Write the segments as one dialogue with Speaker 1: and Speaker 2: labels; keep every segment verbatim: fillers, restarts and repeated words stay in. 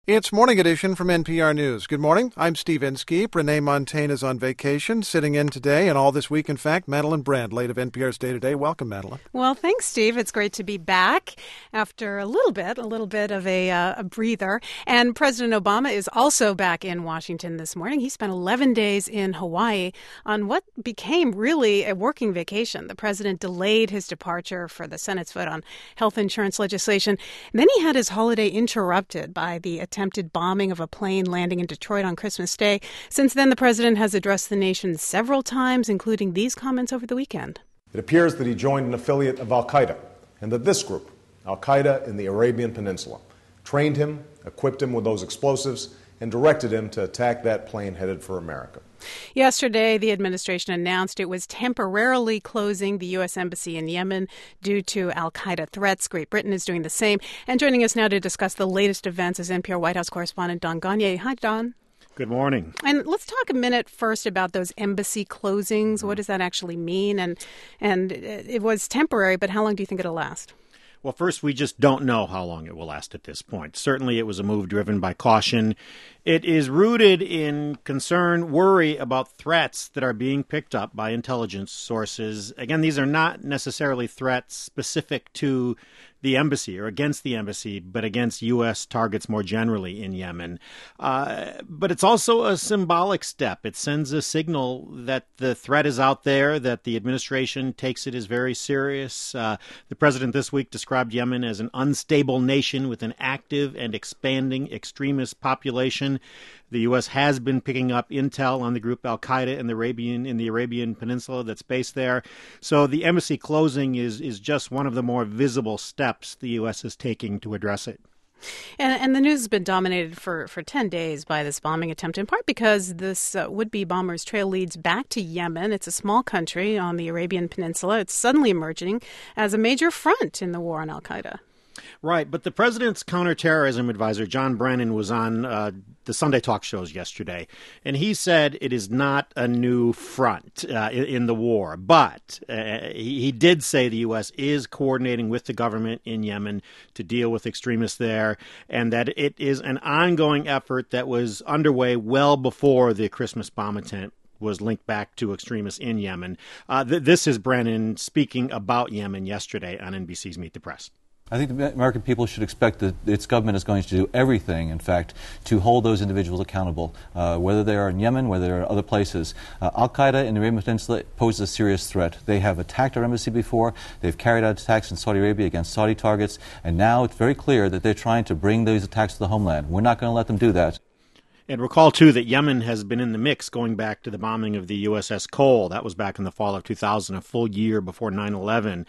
Speaker 1: It's Morning Edition from N P R News. Good morning. I'm Steve Inskeep. Renee Montagne is on vacation, sitting in today and all this week. In fact, Madeline Brand, late of N P R's Day to Day. Welcome, Madeline.
Speaker 2: Well, thanks, Steve. It's great to be back after a little bit, a little bit of a, uh, a breather. And President Obama is also back in Washington this morning. He spent eleven days in Hawaii on what became really a working vacation. The president delayed his departure for the Senate's vote on health insurance legislation. And then he had his holiday interrupted by the attempted bombing of a plane landing in Detroit on Christmas Day. Since then, the president has addressed the nation several times, including these comments over the weekend.
Speaker 3: It appears that he joined an affiliate of al-Qaeda, and that this group, al-Qaeda in the Arabian Peninsula, trained him, equipped him with those explosives, and directed him to attack that plane headed for America.
Speaker 2: Yesterday, the administration announced it was temporarily closing the U S Embassy in Yemen due to al-Qaeda threats. Great Britain is doing the same. And joining us now to discuss the latest events is N P R White House correspondent Don Gonyea. Hi, Don.
Speaker 4: Good morning.
Speaker 2: And let's talk a minute first about those embassy closings. Mm-hmm. What does that actually mean? And and it was temporary, but how long do you think it'll last?
Speaker 4: Well, first, we just don't know how long it will last at this point. Certainly, it was a move driven by caution. It is rooted in concern, worry about threats that are being picked up by intelligence sources. Again, these are not necessarily threats specific to the embassy or against the embassy, but against U S targets more generally in Yemen. Uh, but it's also a symbolic step. It sends a signal that the threat is out there, that the administration takes it as very serious. Uh, the president this week described Yemen as an unstable nation with an active and expanding extremist population. The U S has been picking up intel on the group al-Qaeda in the Arabian in the Arabian Peninsula that's based there. So the embassy closing is is just one of the more visible steps the U S is taking to address it.
Speaker 2: And, and the news has been dominated for, for ten days by this bombing attempt, in part because this uh, would-be bomber's trail leads back to Yemen. It's a small country on the Arabian Peninsula. It's suddenly emerging as a major front in the war on al-Qaeda.
Speaker 4: Right, but the president's counterterrorism advisor, John Brennan, was on uh, the Sunday talk shows yesterday, and he said it is not a new front uh, in, in the war, but uh, he, he did say the U S is coordinating with the government in Yemen to deal with extremists there, and that it is an ongoing effort that was underway well before the Christmas bomb attempt was linked back to extremists in Yemen. Uh, th- this is Brennan speaking about Yemen yesterday on N B C's Meet the Press.
Speaker 5: I think the American people should expect that its government is going to do everything, in fact, to hold those individuals accountable, uh, whether they are in Yemen, whether they are other places. Uh, al-Qaeda in the Arabian Peninsula poses a serious threat. They have attacked our embassy before. They've carried out attacks in Saudi Arabia against Saudi targets. And now it's very clear that they're trying to bring those attacks to the homeland. We're not going to let them do that.
Speaker 4: And recall, too, that Yemen has been in the mix going back to the bombing of the U S S Cole. That was back in the fall of two thousand, a full year before nine eleven.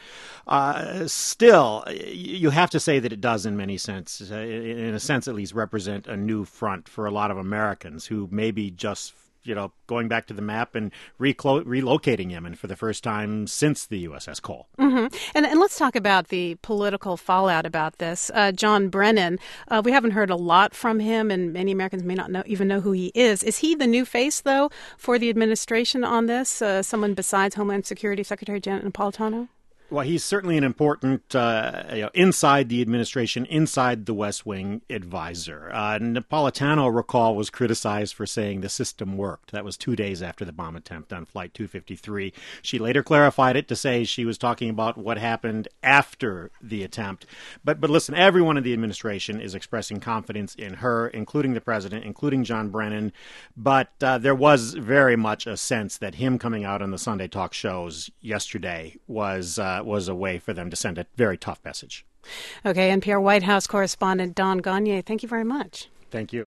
Speaker 4: Uh, still, you have to say that it does, in many senses, uh, in a sense at least, represent a new front for a lot of Americans who maybe just, you know, going back to the map and reclo- relocating Yemen for the first time since the U S S Cole.
Speaker 2: Mm-hmm. And, and let's talk about the political fallout about this. Uh, John Brennan, uh, we haven't heard a lot from him, and many Americans may not know, even know who he is. Is he the new face, though, for the administration on this? Uh, someone besides Homeland Security Secretary Janet Napolitano?
Speaker 4: Well, he's certainly an important, uh, you know, inside the administration, inside the West Wing advisor. Uh, Napolitano, recall, was criticized for saying the system worked. That was two days after the bomb attempt on Flight two fifty-three. She later clarified it to say she was talking about what happened after the attempt. But but listen, everyone in the administration is expressing confidence in her, including the president, including John Brennan. But uh, there was very much a sense that him coming out on the Sunday talk shows yesterday was uh, was a way for them to send a very tough message.
Speaker 2: Okay, N P R White House correspondent Don Gonyea, thank you very much.
Speaker 4: Thank you.